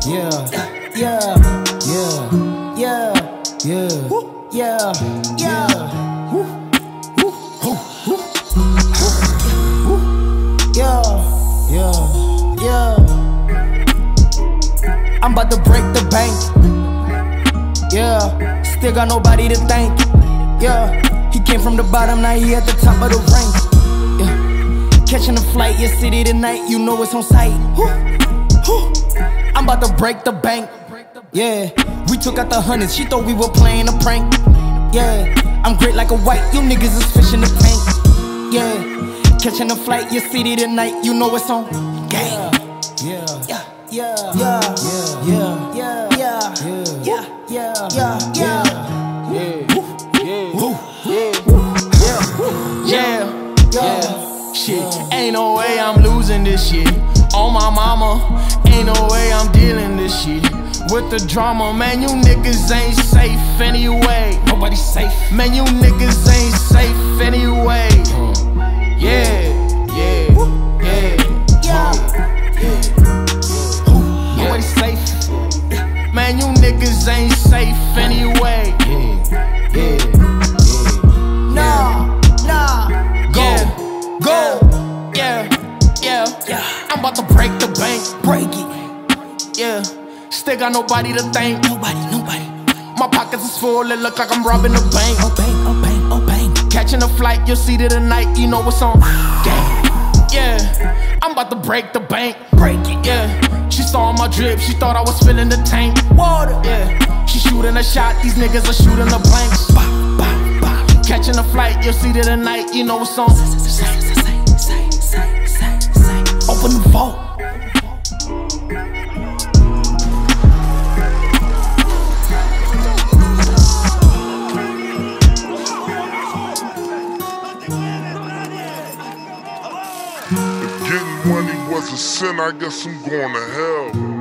yeah, yeah, yeah, yeah, yeah, yeah, yeah, yeah. I'm about to break the bank. Yeah, still got nobody to thank. Yeah, he came from the bottom, now he at the top of the rank. Yeah, catching a flight, your city tonight, you know it's on sight. I'm about to break the bank. Yeah, we took out the hundreds, she thought we were playing a prank. Yeah, I'm great like a white, you niggas is fish in the tank. Yeah, catching a flight, your city tonight, you know it's on gang. Yeah, yeah, yeah, yeah, yeah, yeah, yeah, yeah, yeah, yeah, yeah, yeah. Shit, ain't no way I'm losing this shit. On my mama, ain't no way I'm dealing this shit. With the drama, man, you niggas ain't safe anyway. Nobody safe. Man, you niggas ain't safe anyway. Yeah, yeah, yeah, yeah. Nobody safe. Man, you niggas ain't safe anyway. Nah, nah. Go, yeah, yeah. I'm about to break the bank. Break it. Yeah, still got nobody to thank. Nobody. My pockets is full, it look like I'm robbing a bank. Oh bang, oh bang. Catching a flight, you'll see it tonight, you know what's on gang. Yeah, I'm about to break the bank. Break it. Yeah, she saw my drip, she thought I was filling the tank. Water. Yeah, she shooting a shot, these niggas are shooting the blanks. Bow, bow, bow. Catching a flight, you'll see it tonight, you know what's on. Open the vault. If getting money was a sin, I guess I'm going to hell.